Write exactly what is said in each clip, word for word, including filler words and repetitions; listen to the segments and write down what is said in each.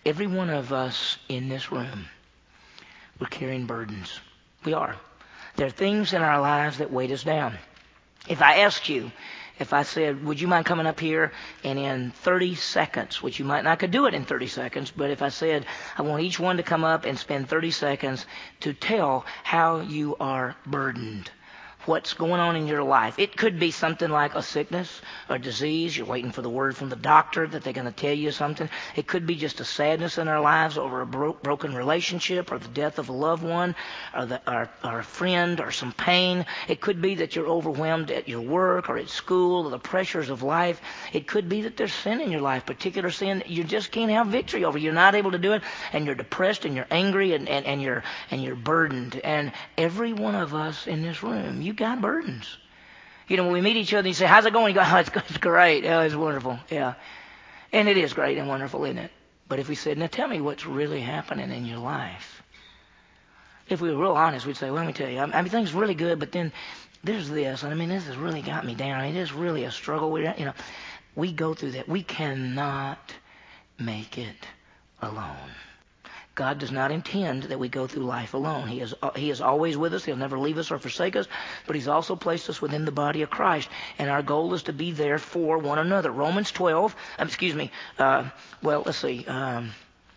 Every one of us in this room, we're carrying burdens. We are. There are things in our lives that weight us down. If I asked you, if I said, would you mind coming up here and in thirty seconds, which you might not could do it in thirty seconds, but if I said, I want each one to come up and spend thirty seconds to tell how you are burdened, what's going on in your life. It could be something like a sickness or disease. You're waiting for the word from the doctor that they're going to tell you something. It could be just a sadness in our lives over a bro- broken relationship or the death of a loved one or, the, or, or a friend or some pain. It could be that you're overwhelmed at your work or at school or the pressures of life. It could be that there's sin in your life, particular sin that you just can't have victory over. You're not able to do it, and you're depressed and you're angry and, and, and, you're, and you're burdened. And every one of us in this room, you got burdens. You know, when we meet each other, you say, how's it going? You go, oh, it's, it's great. Oh, it's wonderful. Yeah. And it is great and wonderful, isn't it? But if we said, now tell me what's really happening in your life. If we were real honest, we'd say, well, let me tell you. I mean, things really good, but then there's this. And I mean, this has really got me down. I mean, it is really a struggle. We, you know, we go through that. We cannot make it alone. God does not intend that we go through life alone. He is, he is always with us. He'll never leave us or forsake us. But He's also placed us within the body of Christ. And our goal is to be there for one another. Romans twelve, um, excuse me, uh, well, let's see. Um,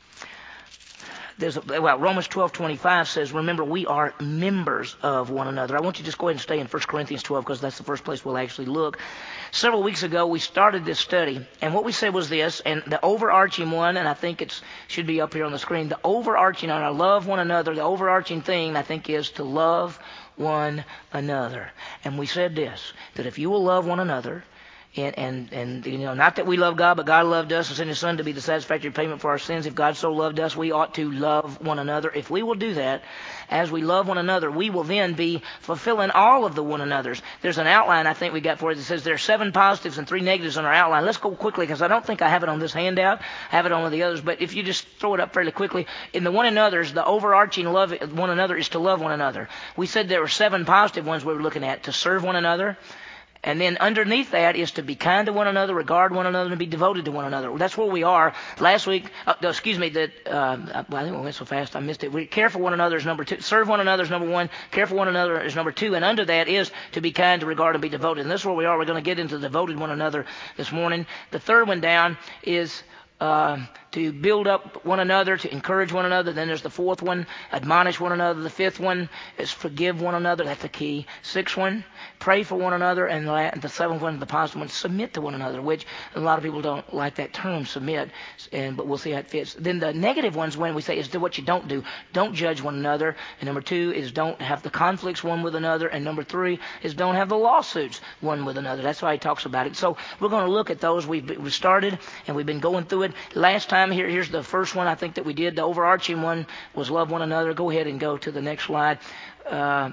There's a, well, Romans twelve twenty-five says, remember, we are members of one another. I want you to just go ahead and stay in First Corinthians twelve because that's the first place we'll actually look. Several weeks ago, we started this study, and what we said was this, and the overarching one, and I think it should be up here on the screen, the overarching on our love one another, the overarching theme, I think, is to love one another. And we said this, that if you will love one another, And, and, and, you know, not that we love God, but God loved us and sent His Son to be the satisfactory payment for our sins. If God so loved us, we ought to love one another. If we will do that, as we love one another, we will then be fulfilling all of the one another's. There's an outline I think we got for it that says there are seven positives and three negatives on our outline. Let's go quickly because I don't think I have it on this handout. I have it on one of the others. But if you just throw it up fairly quickly, in the one another's, the overarching love one another is to love one another. We said there were seven positive ones we were looking at: to serve one another. And then underneath that is to be kind to one another, regard one another, and be devoted to one another. That's where we are. Last week, uh, excuse me, that uh, I think we went so fast I missed it. We care for one another is number two. Serve one another is number one. Care for one another is number two. And under that is to be kind, to regard, and be devoted. And this is where we are. We're going to get into devoted one another this morning. The third one down is Uh, to build up one another, to encourage one another. Then there's the fourth one, admonish one another. The fifth one is forgive one another. That's the key. Sixth one, pray for one another. And the seventh one, the positive one, submit to one another, which a lot of people don't like that term, submit, and but we'll see how it fits. Then the negative ones, when we say, is do what you don't do. Don't judge one another. And number two is don't have the conflicts one with another. And number three is don't have the lawsuits one with another. That's why he talks about it. So we're going to look at those. We've, we've started, and we've been going through it. Last time, here, here's the first one I think that we did. The overarching one was love one another. Go ahead and go to the next slide. Uh,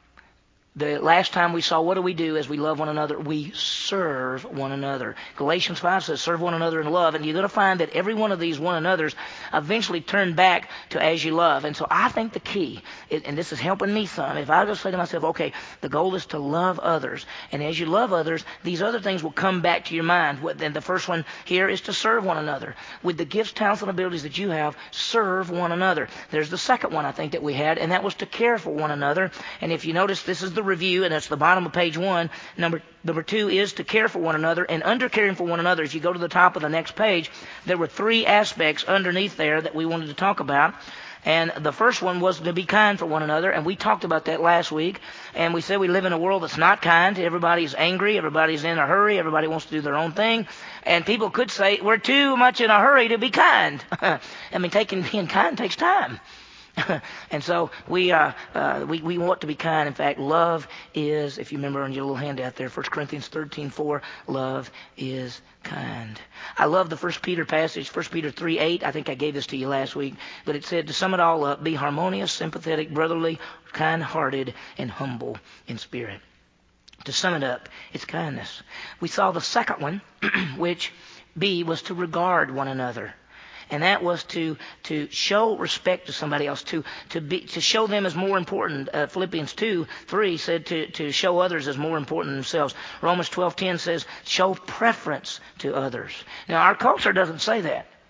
The last time we saw, what do we do as we love one another? We serve one another. Galatians five says, serve one another in love. And you're going to find that every one of these one another's eventually turn back to as you love. And so I think the key, and this is helping me some, if I just say to myself, okay, the goal is to love others. And as you love others, these other things will come back to your mind. And the first one here is to serve one another. With the gifts, talents, and abilities that you have, serve one another. There's the second one I think that we had, and that was to care for one another. And if you notice, this is the review, and that's the bottom of page one. Number number two is to care for one another. And under caring for one another, if you go to the top of the next page, there were three aspects underneath there that we wanted to talk about. And the first one was to be kind for one another, and we talked about that last week. And we said we live in a world that's not kind. Everybody's angry. Everybody's in a hurry. Everybody wants to do their own thing. And people could say we're too much in a hurry to be kind. I mean, taking being kind takes time. And so we, uh, uh, we we want to be kind. In fact, love is, if you remember on your little handout there, First Corinthians thirteen four, love is kind. I love the First Peter passage, First Peter three eight. I think I gave this to you last week. But it said, to sum it all up, be harmonious, sympathetic, brotherly, kind-hearted, and humble in spirit. To sum it up, it's kindness. We saw the second one, which B was to regard one another. And that was to to show respect to somebody else, to to be to show them as more important. Uh, Philippians two three said to to show others as more important than themselves. Romans twelve ten says show preference to others. Now our culture doesn't say that.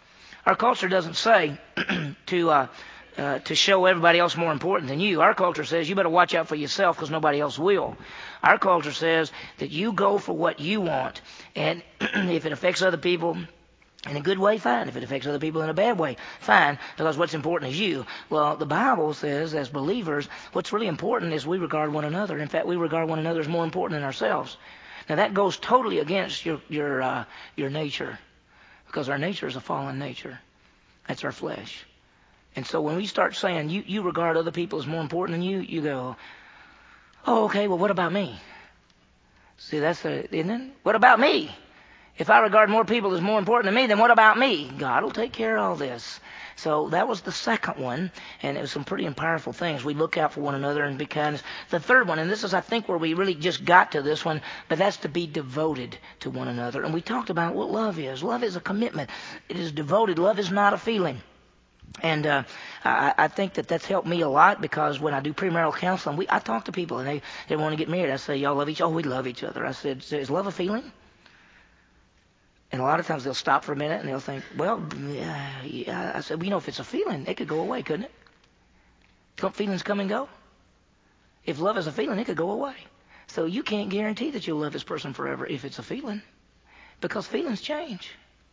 Our culture doesn't say to uh, uh, to show everybody else more important than you. Our culture says you better watch out for yourself because nobody else will. Our culture says that you go for what you want, and if it affects other people in a good way, fine. If it affects other people in a bad way, fine, because what's important is you. Well, the Bible says, as believers, what's really important is we regard one another. In fact, we regard one another as more important than ourselves. Now, that goes totally against your your uh, your nature, because our nature is a fallen nature. That's our flesh. And so when we start saying you, you regard other people as more important than you, you go, oh, okay, well, what about me? See, that's the, isn't it? What about me? If I regard more people as more important than me, then what about me? God will take care of all this. So that was the second one, and it was some pretty powerful things. We look out for one another and be kind. The third one, and this is, I think, where we really just got to this one, but that's to be devoted to one another. And we talked about what love is. Love is a commitment. It is devoted. Love is not a feeling. And uh, I, I think that that's helped me a lot, because when I do premarital counseling, we, I talk to people, and they, they want to get married. I say, y'all love each other? Oh, we love each other. I said, is love a feeling? And a lot of times they'll stop for a minute and they'll think, well, yeah, yeah. I said, well, you know, if it's a feeling, it could go away, couldn't it? Don't feelings come and go? If love is a feeling, it could go away. So you can't guarantee that you'll love this person forever if it's a feeling, because feelings change.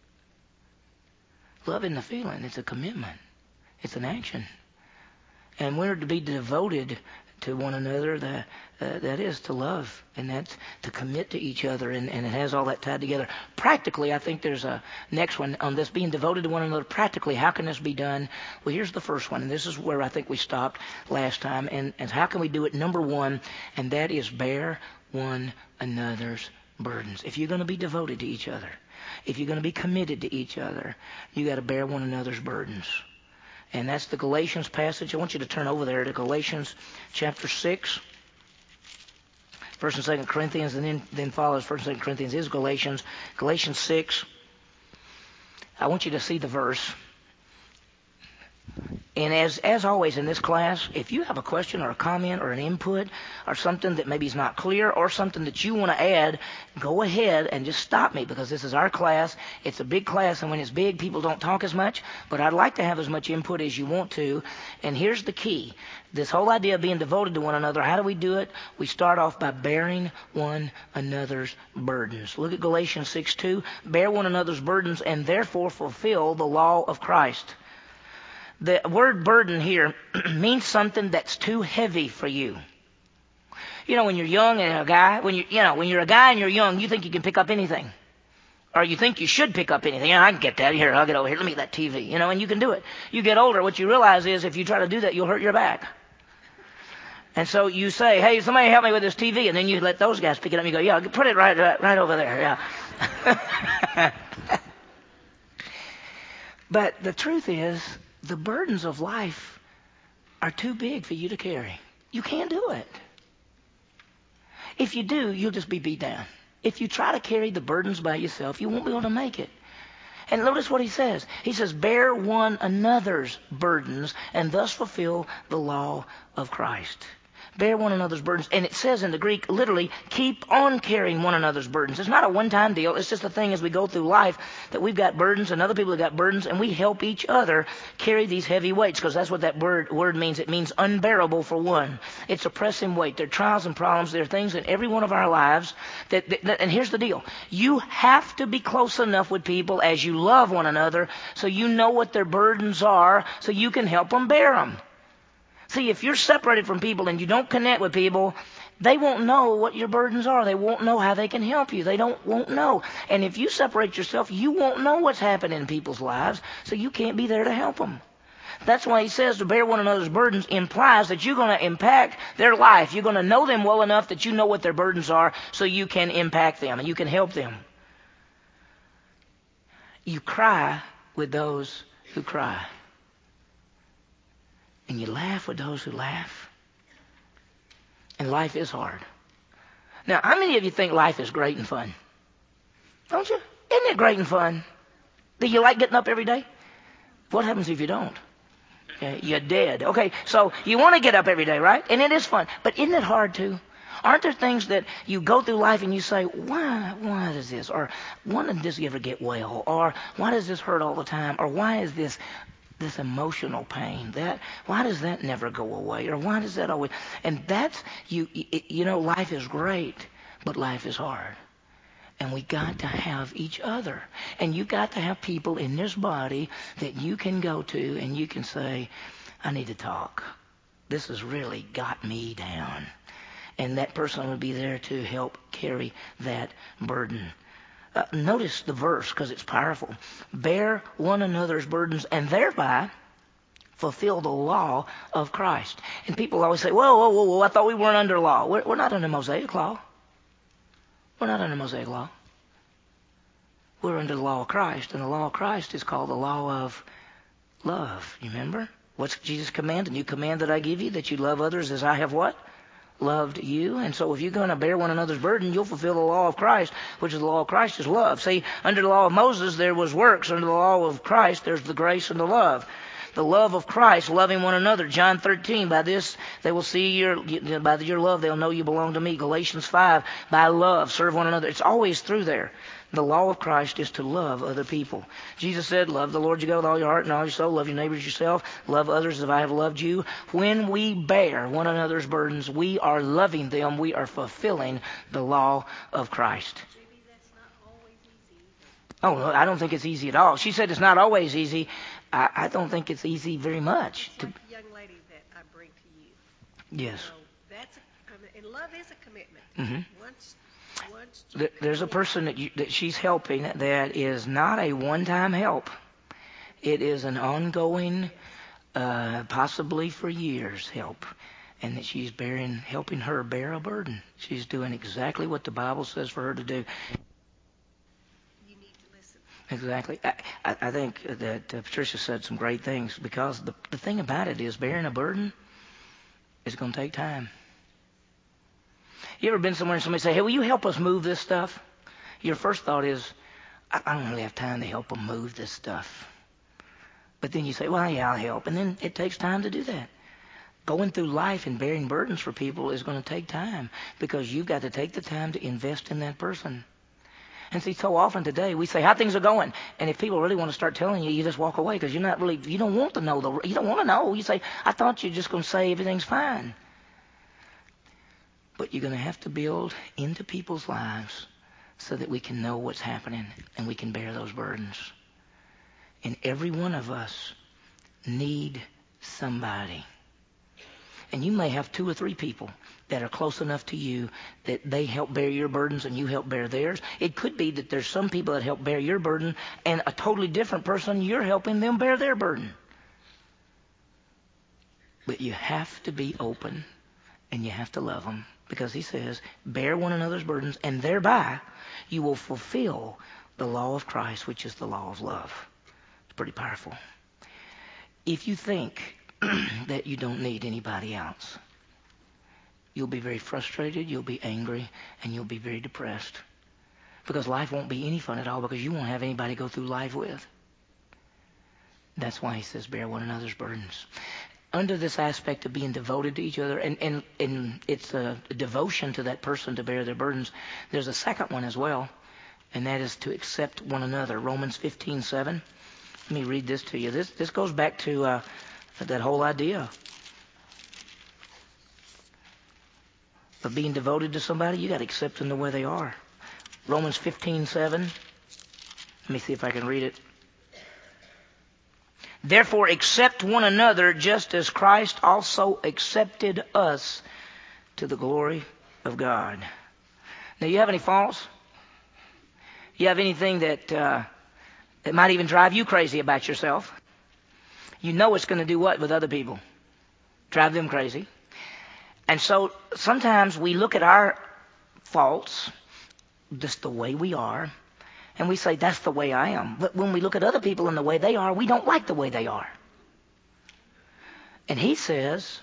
Love isn't a feeling, it's a commitment. It's an action. And we're to be devoted to one another. That, uh, that is to love, and that's to commit to each other, and, and it has all that tied together. Practically, I think there's a next one on this, being devoted to one another. Practically, how can this be done? Well, here's the first one, and this is where I think we stopped last time, and, and how can we do it? Number one, and that is bear one another's burdens. If you're going to be devoted to each other, if you're going to be committed to each other, you got to bear one another's burdens. And that's the Galatians passage. I want you to turn over there to Galatians chapter six. First and Second Corinthians, and then, then follows First and Second Corinthians is Galatians. Galatians six. I want you to see the verse. And as as always in this class, if you have a question or a comment or an input or something that maybe is not clear or something that you want to add, go ahead and just stop me, because this is our class. It's a big class, and when it's big, people don't talk as much. But I'd like to have as much input as you want to. And here's the key. This whole idea of being devoted to one another, how do we do it? We start off by bearing one another's burdens. Look at Galatians six two. Bear one another's burdens and therefore fulfill the law of Christ. The word burden here means something that's too heavy for you. You know, when you're young and a guy, when you you know, when you're a guy and you're young, you think you can pick up anything. Or you think you should pick up anything. Yeah, I can get that. Here, I'll get over here. Let me get that T V. You know, and you can do it. You get older, what you realize is if you try to do that, you'll hurt your back. And so you say, hey, somebody help me with this T V. And then you let those guys pick it up. And you go, yeah, put it right, right, right over there. Yeah. But the truth is, the burdens of life are too big for you to carry. You can't do it. If you do, you'll just be beat down. If you try to carry the burdens by yourself, you won't be able to make it. And notice what he says. He says, bear one another's burdens and thus fulfill the law of Christ. Bear one another's burdens. And it says in the Greek, literally, keep on carrying one another's burdens. It's not a one-time deal. It's just a thing as we go through life that we've got burdens and other people have got burdens, and we help each other carry these heavy weights, because that's what that word, word means. It means unbearable for one. It's a pressing weight. There are trials and problems. There are things in every one of our lives that, that, that, and here's the deal. You have to be close enough with people as you love one another so you know what their burdens are so you can help them bear them. See, if you're separated from people and you don't connect with people, they won't know what your burdens are. They won't know how they can help you. They don't won't know. And if you separate yourself, you won't know what's happening in people's lives, so you can't be there to help them. That's why he says to bear one another's burdens implies that you're going to impact their life. You're going to know them well enough that you know what their burdens are so you can impact them and you can help them. You cry with those who cry. And you laugh with those who laugh. And life is hard. Now, how many of you think life is great and fun? Don't you? Isn't it great and fun? Do you like getting up every day? What happens if you don't? Okay, you're dead. Okay, so you want to get up every day, right? And it is fun. But isn't it hard too? Aren't there things that you go through life and you say, why, why does this? Or why doesn't this ever get well? Or why does this hurt all the time? Or why is this this emotional pain? That why does that never go away? Or why does that always? And that's, you, you know, life is great, but life is hard. And we got to have each other. And you got to have people in this body that you can go to and you can say, I need to talk. This has really got me down. And that person will be there to help carry that burden. Uh, notice the verse because it's powerful. Bear one another's burdens and thereby fulfill the law of Christ. And people always say, whoa, whoa, whoa, whoa, I thought we weren't under law. We're, we're not under Mosaic law. We're not under Mosaic law. We're under the law of Christ. And the law of Christ is called the law of love. You remember? What's Jesus' command? A new command that I give you, that you love others as I have what? Loved you. And so if you're going to bear one another's burden, you'll fulfill the law of Christ, which is the law of Christ is love. See, under the law of Moses, there was works. Under the law of Christ, there's the grace and the love. The love of Christ, loving one another. John thirteen, by this they will see your, by your love they'll know you belong to me. Galatians five, by love, serve one another. It's always through there. The law of Christ is to love other people. Jesus said, love the Lord your God with all your heart and all your soul. Love your neighbors yourself. Love others as I have loved you. When we bear one another's burdens, we are loving them. We are fulfilling the law of Christ. Maybe that's not always easy. Oh, no, I don't think it's easy at all. She said it's not always easy. I, I don't think it's easy very much. It's To, like the young lady that I bring to you. yes. So that's a, and love is a commitment. Mm-hmm. Once, once you There's a commit, person that, you, that she's helping that is not a one-time help. It is an ongoing, uh, possibly for years, help. And that she's bearing, helping her bear a burden. She's doing exactly what the Bible says for her to do. you need to listen. Exactly. I, I, I think that uh, Patricia said some great things, because the, the thing about it is bearing a burden is going to take time. You ever been somewhere and somebody say, hey, will you help us move this stuff? Your first thought is, I, I don't really have time to help them move this stuff. But then you say, well, yeah, I'll help. And then it takes time to do that. Going through life and bearing burdens for people is going to take time, because you've got to take the time to invest in that person. And see, so often today we say how things are going, and if people really want to start telling you, you just walk away, because you're not really, you don't want to know the, you don't want to know. You say, I thought you were just going to say everything's fine. But you're going to have to build into people's lives so that we can know what's happening and we can bear those burdens. And every one of us need somebody. And you may have two or three people that are close enough to you that they help bear your burdens and you help bear theirs. It could be that there's some people that help bear your burden, and a totally different person, you're helping them bear their burden. But you have to be open and you have to love them, because he says, bear one another's burdens, and thereby you will fulfill the law of Christ, which is the law of love. It's pretty powerful. If you think that you don't need anybody else, you'll be very frustrated, you'll be angry, and you'll be very depressed. Because life won't be any fun at all, because you won't have anybody to go through life with. That's why he says bear one another's burdens. Under this aspect of being devoted to each other, and, and, and it's a devotion to that person to bear their burdens, there's a second one as well, and that is to accept one another. Romans fifteen seven. Let me read this to you. This, this goes back to uh, that whole idea of being devoted to somebody. You got to accept them the way they are. Romans fifteen seven. Let me see if I can read it. Therefore, accept one another, just as Christ also accepted us to the glory of God. Now, you have any faults? You have anything that uh, that might even drive you crazy about yourself? You know it's going to do what with other people? Drive them crazy. And so sometimes we look at our faults, just the way we are, and we say, that's the way I am. But when we look at other people and the way they are, we don't like the way they are. And he says,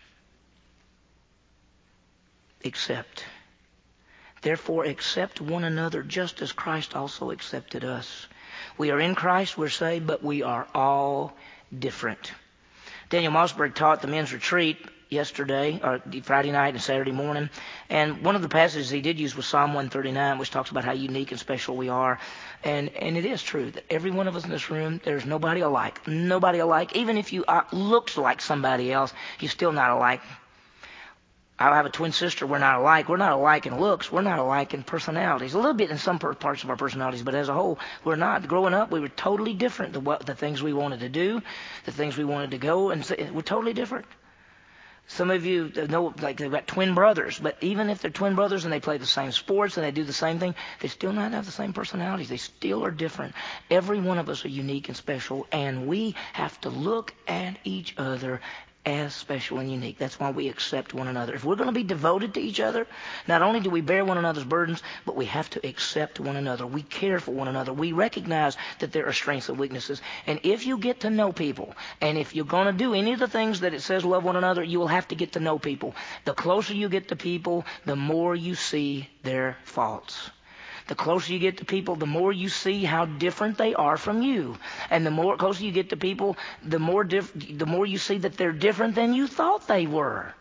accept. Therefore, accept one another, just as Christ also accepted us. We are in Christ, we're saved, but we are all different. Daniel Mossberg taught the men's retreat yesterday, or Friday night and Saturday morning. And one of the passages he did use was Psalm one thirty-nine, which talks about how unique and special we are. And and it is true that every one of us in this room, there's nobody alike. Nobody alike. Even if you are, looks like somebody else, you're still not alike. I have a twin sister. We're not alike. We're not alike in looks. We're not alike in personalities. A little bit in some parts of our personalities, but as a whole, we're not. Growing up, we were totally different. The, what, the things we wanted to do, the things we wanted to go, and say, we're totally different. Some of you know, like they've got twin brothers, but even if they're twin brothers and they play the same sports and they do the same thing, they still not have the same personalities. They still are different. Every one of us are unique and special, and we have to look at each other as special and unique. That's why we accept one another. If we're going to be devoted to each other, not only do we bear one another's burdens, but we have to accept one another. We care for one another. We recognize that there are strengths and weaknesses. And if you get to know people, and if you're going to do any of the things that it says love one another, you will have to get to know people. The closer you get to people, the more you see their faults. The closer you get to people, the more you see how different they are from you. And the more closer you get to people, the more diff- the more you see that they're different than you thought they were.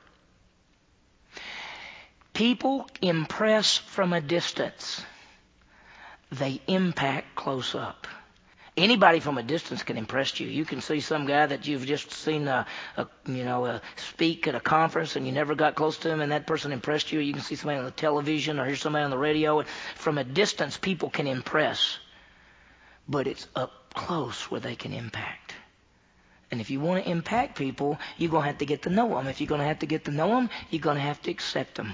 People impress from a distance. They impact close up. Anybody from a distance can impress you. You can see some guy that you've just seen, a, a, you know, a speak at a conference, and you never got close to him, and that person impressed you. You can see somebody on the television or hear somebody on the radio. From a distance, people can impress, but it's up close where they can impact. And if you want to impact people, you're going to have to get to know them. If you're going to have to get to know them, you're going to have to accept them,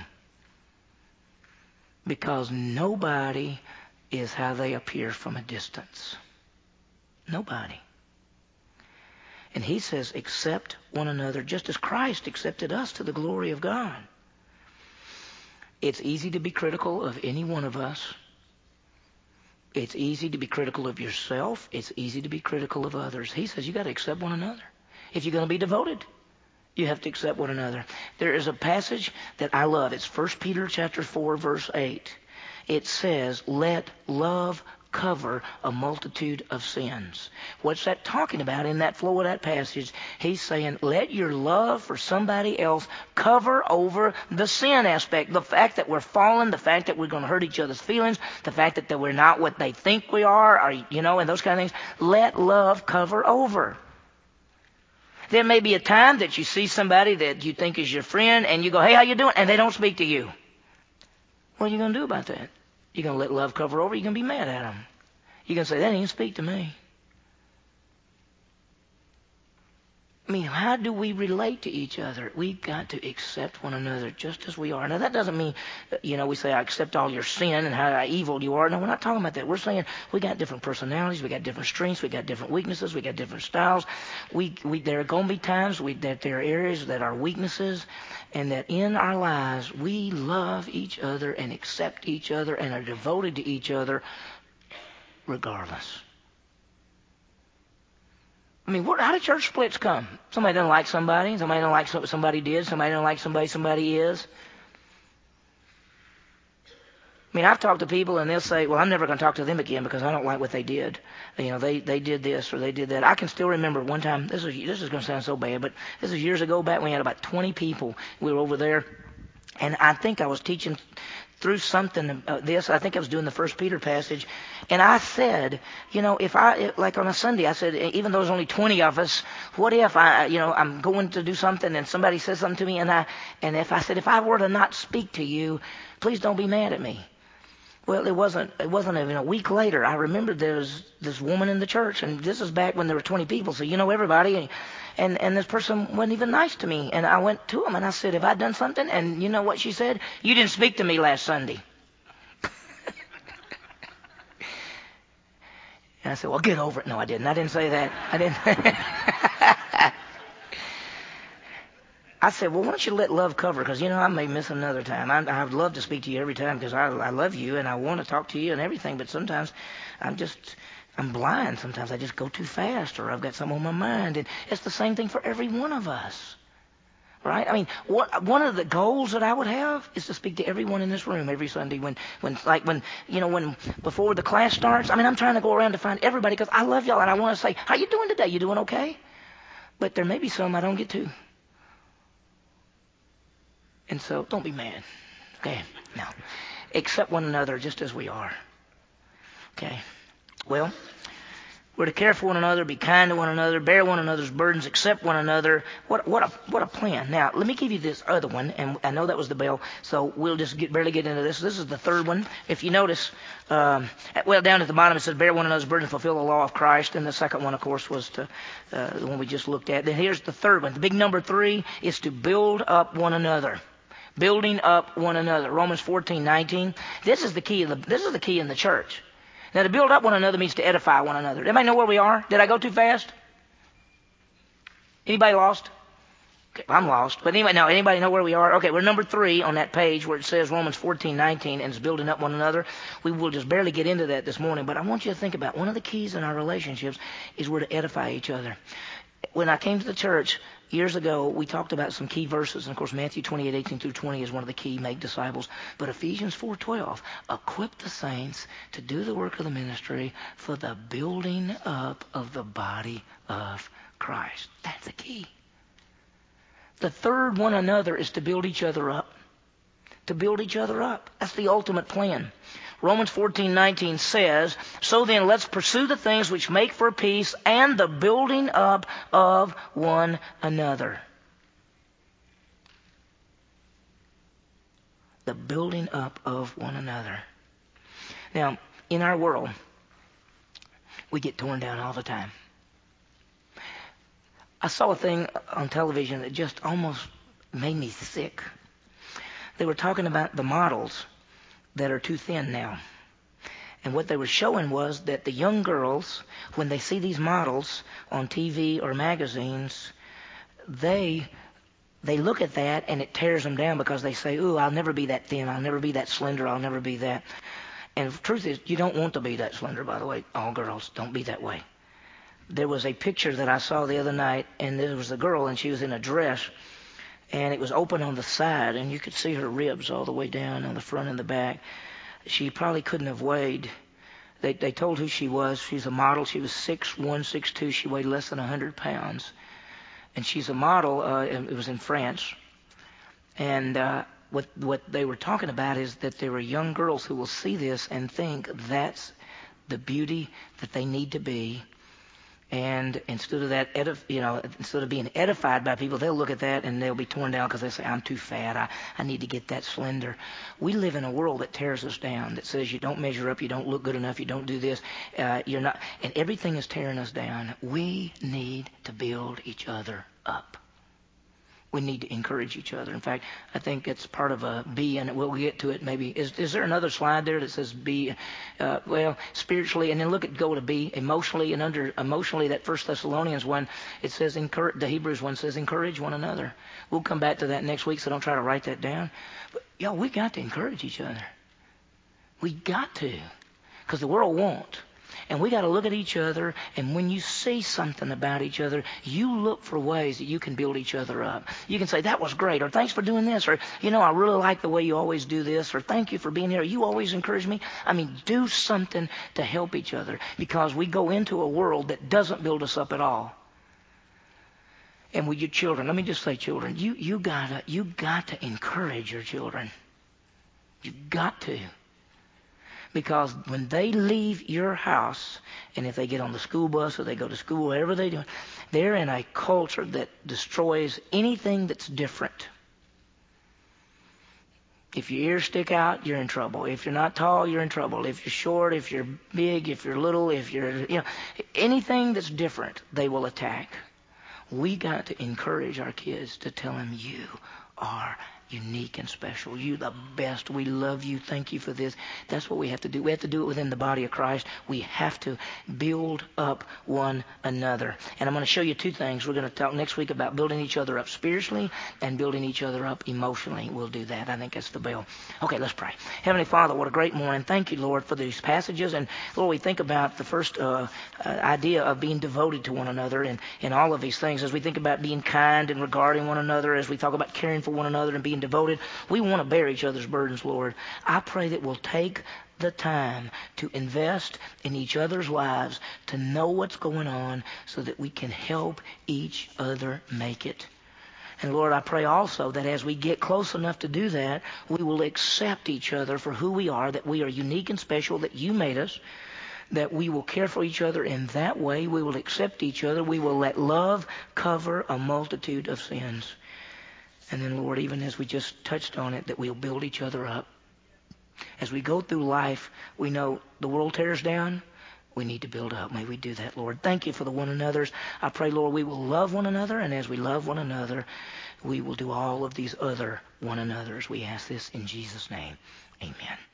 because nobody is how they appear from a distance. Nobody. And he says, accept one another just as Christ accepted us to the glory of God. It's easy to be critical of any one of us. It's easy to be critical of yourself. It's easy to be critical of others. He says you got to accept one another. If you're going to be devoted, you have to accept one another. There is a passage that I love. It's First Peter chapter four, verse eight. It says, let love cover a multitude of sins. What's that talking about in that flow of that passage? He's saying, let your love for somebody else cover over the sin aspect. The fact that we're fallen, the fact that we're going to hurt each other's feelings, the fact that, that we're not what they think we are, or, you know, and those kind of things. Let love cover over. There may be a time that you see somebody that you think is your friend, and you go, hey, how you doing? And they don't speak to you. What are you going to do about that? You're going to let love cover over? You're going to be mad at them. You're going to say, that didn't speak to me. I mean, how do we relate to each other? We've got to accept one another just as we are. Now, that doesn't mean, you know, we say, I accept all your sin and how evil you are. No, we're not talking about that. We're saying we got different personalities. We got different strengths. We got different weaknesses. We got different styles. We, we there are going to be times we, that there are areas that are weaknesses, and that in our lives we love each other and accept each other and are devoted to each other regardless. I mean, what, how do church splits come? Somebody doesn't like somebody. Somebody doesn't like what somebody did. Somebody doesn't like somebody somebody is. I mean, I've talked to people and they'll say, well, I'm never going to talk to them again because I don't like what they did. You know, they, they did this or they did that. I can still remember one time, this is, this is going to sound so bad, but this is years ago back when we had about twenty people. We were over there, and I think I was teaching through something, uh, this, I think I was doing the First Peter passage, and I said, you know, if I, like on a Sunday, I said, even though there's only twenty of us, what if I, you know, I'm going to do something and somebody says something to me, and I, and if I said, if I were to not speak to you, please don't be mad at me. Well, it wasn't, it wasn't even a week later. I remembered there was this woman in the church, and this is back when there were twenty people, so you know everybody, and, and, and this person wasn't even nice to me. And I went to him and I said, have I done something? And you know what she said? You didn't speak to me last Sunday. And I said, well, get over it. No, I didn't. I didn't say that. I didn't. I said, well, why don't you let love cover? Because, you know, I may miss another time. I, I would love to speak to you every time because I, I love you and I want to talk to you and everything. But sometimes I'm just, I'm blind. Sometimes I just go too fast or I've got something on my mind. And it's the same thing for every one of us. Right? I mean, what, one of the goals that I would have is to speak to everyone in this room every Sunday when, when, like when, you know, when, before the class starts. I mean, I'm trying to go around to find everybody because I love y'all and I want to say, how you doing today? You doing okay? But there may be some I don't get to. And so don't be mad. Okay? No. Accept one another just as we are. Okay? Well, we're to care for one another, be kind to one another, bear one another's burdens, accept one another. What what a what a plan. Now, let me give you this other one, and I know that was the bell, so we'll just get, barely get into this. This is the third one. If you notice, um, well, down at the bottom it says, bear one another's burdens, fulfill the law of Christ. And the second one, of course, was to uh, the one we just looked at. Then here's the third one. The big number three is to build up one another. Building up one another. Romans fourteen nineteen. This is the key. The, this is the key in the church. Now, to build up one another means to edify one another. Anybody know where we are? Did I go too fast? Anybody lost? Okay, I'm lost. But anyway, now, anybody know where we are? Okay, we're number three on that page where it says Romans fourteen nineteen and it's building up one another. We will just barely get into that this morning, but I want you to think about one of the keys in our relationships is we're to edify each other. When I came to the church years ago, we talked about some key verses. And, of course, Matthew twenty-eight eighteen through twenty is one of the key, make disciples. But Ephesians four twelve, equip the saints to do the work of the ministry for the building up of the body of Christ. That's the key. The third one another is to build each other up. To build each other up. That's the ultimate plan. Romans fourteen nineteen says, so then let's pursue the things which make for peace and the building up of one another. The building up of one another. Now, in our world, we get torn down all the time. I saw a thing on television that just almost made me sick. They were talking about the models that are too thin now. And what they were showing was that the young girls, when they see these models on T V or magazines, they they look at that and it tears them down because they say, ooh, I'll never be that thin, I'll never be that slender, I'll never be that. And the truth is, you don't want to be that slender, by the way. All girls, don't be that way. There was a picture that I saw the other night, and there was a girl, and she was in a dress, and it was open on the side, and you could see her ribs all the way down on the front and the back. She probably couldn't have weighed. They they told who she was. She's a model. She was six one, six two. She weighed less than one hundred pounds. And she's a model. Uh, it was in France. And uh, what what they were talking about is that there are young girls who will see this and think that's the beauty that they need to be. And instead of that, edif- you know, instead of being edified by people, they'll look at that and they'll be torn down because they say, I'm too fat. I, I need to get that slender. We live in a world that tears us down, that says you don't measure up, you don't look good enough, you don't do this, uh, you're not, and everything is tearing us down. We need to build each other up. We need to encourage each other. In fact, I think it's part of a B, and we'll get to it maybe. Is, is there another slide there that says B? Uh, well, spiritually, and then look at go to B, emotionally, and under emotionally, that First Thessalonians one, it says, encourage, the Hebrews one says, encourage one another. We'll come back to that next week, so don't try to write that down. But, y'all, we got to encourage each other. We got to, because the world won't. And we got to look at each other, and when you see something about each other, you look for ways that you can build each other up. You can say, that was great, or thanks for doing this, or, you know, I really like the way you always do this, or thank you for being here. You always encourage me. I mean, do something to help each other, because we go into a world that doesn't build us up at all. And with your children, let me just say, children, you, you gotta, you got to encourage your children. You got to. Because when they leave your house, and if they get on the school bus or they go to school, whatever they do, they're in a culture that destroys anything that's different. If your ears stick out, you're in trouble. If you're not tall, you're in trouble. If you're short, if you're big, if you're little, if you're, you know, anything that's different, they will attack. We got to encourage our kids to tell them, you are unique and special. You the best. We love you. Thank you for this. That's what we have to do. We have to do it within the body of Christ. We have to build up one another. And I'm going to show you two things. We're going to talk next week about building each other up spiritually and building each other up emotionally. We'll do that. I think that's the bell. Okay, let's pray. Heavenly Father, what a great morning. Thank you, Lord, for these passages. And Lord, we think about the first uh, uh, idea of being devoted to one another and, and all of these things. As we think about being kind and regarding one another, as we talk about caring for one another and being devoted, we want to bear each other's burdens, Lord. I pray that we'll take the time to invest in each other's lives, to know what's going on so that we can help each other make it. And Lord, I pray also that as we get close enough to do that, we will accept each other for who we are, that we are unique and special, that you made us, that we will care for each other in that way. We will accept each other. We will let love cover a multitude of sins. And then, Lord, even as we just touched on it, that we'll build each other up. As we go through life, we know the world tears down. We need to build up. May we do that, Lord. Thank you for the one another's. I pray, Lord, we will love one another, and as we love one another, we will do all of these other one another's. We ask this in Jesus' name. Amen.